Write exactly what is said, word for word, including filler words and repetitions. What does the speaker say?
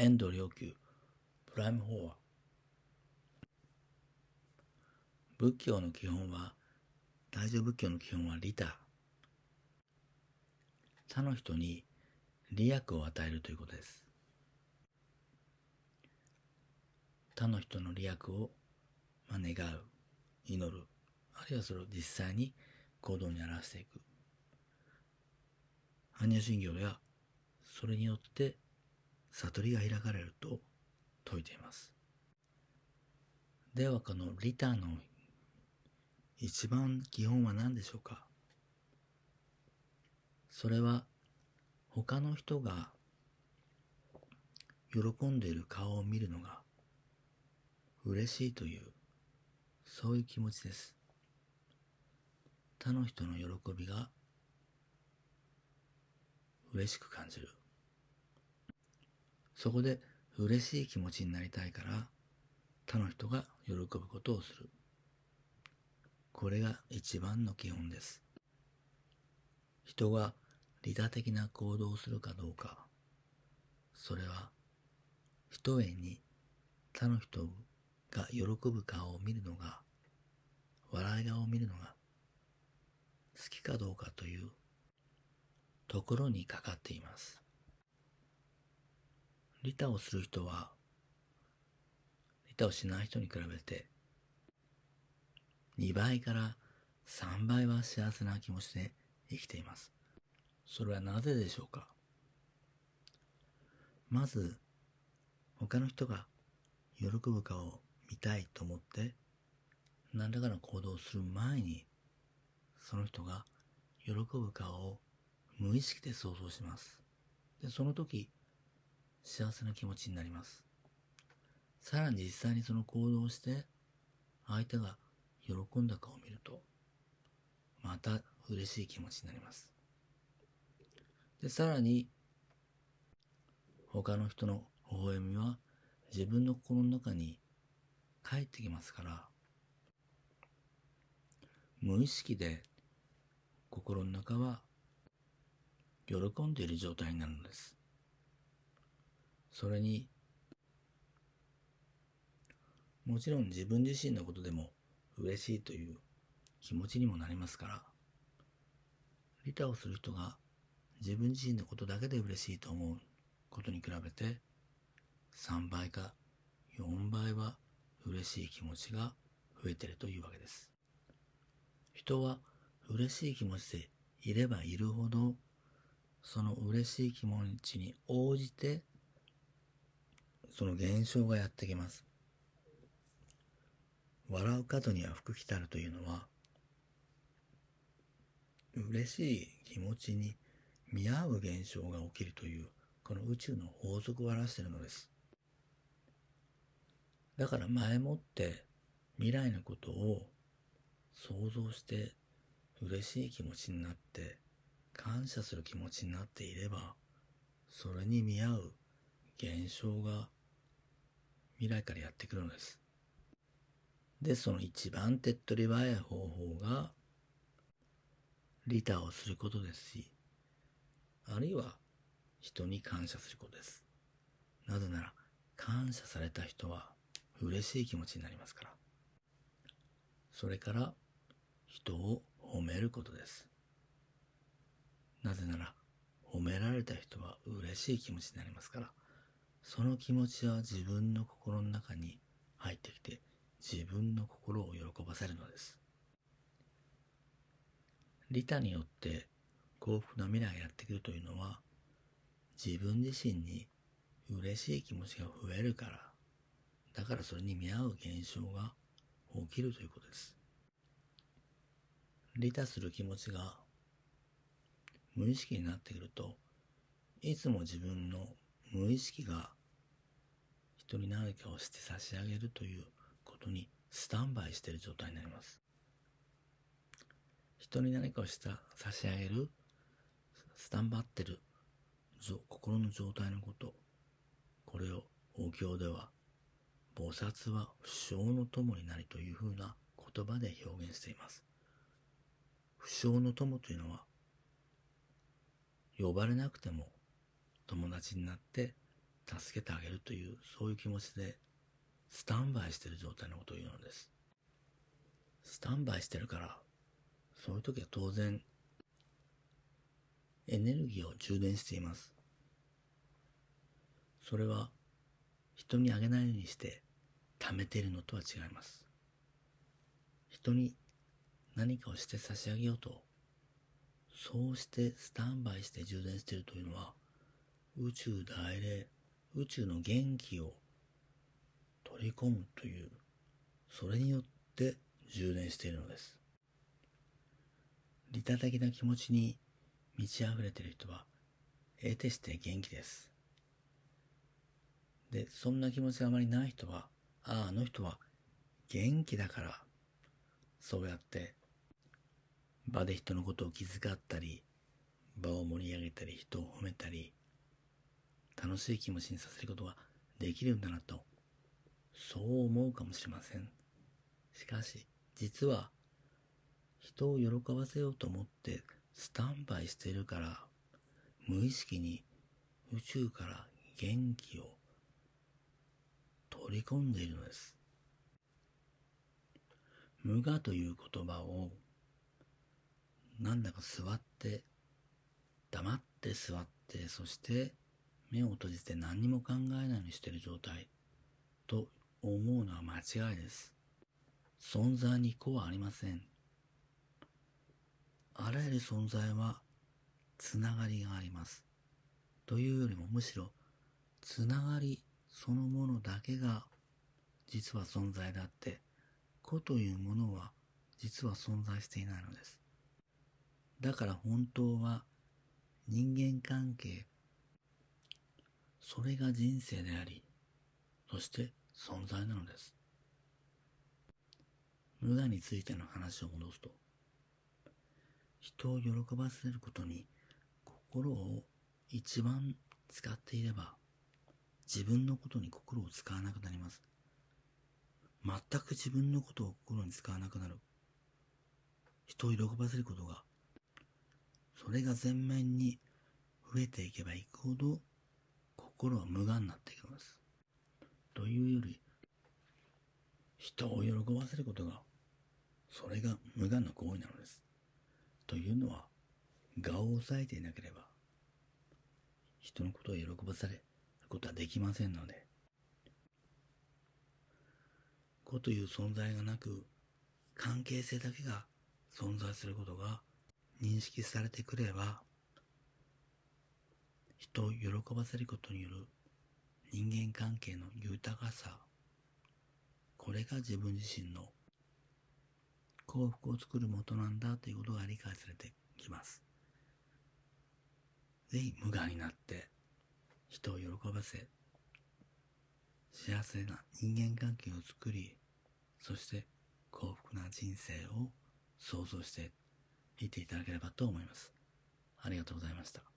遠藤良久プライム法話。仏教の基本は、大乗仏教の基本は利他。他の人に利益を与えるということです。他の人の利益を、まあ、願う、祈る、あるいはそれを実際に行動に表していく。般若心経では、それによって悟りが開かれると説いています。では、この利他の一番基本は何でしょうか。それは、他の人が喜んでいる顔を見るのが嬉しいという、そういう気持ちです。他の人の喜びが嬉しく感じる。そこで嬉しい気持ちになりたいから、他の人が喜ぶことをする。これが一番の基本です。人が利他的な行動をするかどうか、それは、ひとえに他の人が喜ぶ顔を見るのが、笑い顔を見るのが好きかどうかというところにかかっています。利他をする人は、利他をしない人に比べて、にばいからさんばいは幸せな気持ちで生きています。それはなぜでしょうか。まず、他の人が喜ぶ顔を見たいと思って、何らかの行動をする前に、その人が喜ぶ顔を無意識で想像します。で、その時、幸せな気持ちになります。さらに実際にその行動をして、相手が喜んだ顔を見ると、また嬉しい気持ちになります。で、さらに、他の人の微笑みは自分の心の中に帰ってきますから、無意識で心の中は喜んでいる状態になるのです。それに、もちろん自分自身のことでも嬉しいという気持ちにもなりますから、利他をする人が自分自身のことだけで嬉しいと思うことに比べて、さんばいかよんばいは嬉しい気持ちが増えているというわけです。人は嬉しい気持ちでいればいるほど、その嬉しい気持ちに応じて、その現象がやってきます。笑う角には福来たるというのは、嬉しい気持ちに見合う現象が起きるという、この宇宙の法則を表しているのです。だから前もって未来のことを想像して嬉しい気持ちになって感謝する気持ちになっていれば、それに見合う現象が未来からやってくるのです。で、その一番手っ取り早い方法が利他をすることですし、あるいは人に感謝することです。なぜなら感謝された人は嬉しい気持ちになりますから。それから人を褒めることです。なぜなら褒められた人は嬉しい気持ちになりますから、その気持ちは自分の心の中に入ってきて、自分の心を喜ばせるのです。利他によって幸福な未来がやってくるというのは、自分自身に嬉しい気持ちが増えるから、だからそれに見合う現象が起きるということです。利他する気持ちが無意識になってくると、いつも自分の無意識が人に何かをして差し上げるということにスタンバイしている状態になります。人に何かをした差し上げる、スタンバっている心の状態のこと、これをお経では菩薩は不生の友になりというふうな言葉で表現しています。不生の友というのは、呼ばれなくても友達になって助けてあげるという、そういう気持ちでスタンバイしている状態のことを言うのです。スタンバイしてるから、そういう時は当然エネルギーを充電しています。それは人にあげないようにして貯めているのとは違います。人に何かをして差し上げようと、そうしてスタンバイして充電しているというのは、宇宙大霊、宇宙の元気を取り込むという、それによって充電しているのです。利他的な気持ちに満ち溢れている人は、得てして元気です。で、そんな気持ちがあまりない人は、ああ、あの人は元気だから、そうやって場で人のことを気遣ったり、場を盛り上げたり、人を褒めたり、楽しい気持ちにさせることができるんだなと、そう思うかもしれません。しかし、実は人を喜ばせようと思ってスタンバイしているから、無意識に宇宙から元気を取り込んでいるのです。無我という言葉をなんだか座って黙って座ってそして目を閉じて何にも考えないようにしている状態と思うのは間違いです。存在に個はありません。あらゆる存在はつながりがあります。というよりもむしろつながりそのものだけが実は存在であって、個というものは実は存在していないのです。だから本当は人間関係、それが人生であり、そして存在なのです。無我についての話を戻すと、人を喜ばせることに心を一番使っていれば、自分のことに心を使わなくなります。全く自分のことを心に使わなくなる。人を喜ばせることが、それが前面に増えていけばいくほど、心は無我になっていくのです。というより、人を喜ばせることが、それが無我の行為なのです。というのは、我を抑えていなければ、人のことを喜ばせることはできませんので、個という存在がなく、関係性だけが存在することが認識されてくれば、人を喜ばせることによる人間関係の豊かさ、これが自分自身の幸福を作る元なんだということが理解されてきます。ぜひ無我になって人を喜ばせ、幸せな人間関係を作り、そして幸福な人生を想像していていただければと思います。ありがとうございました。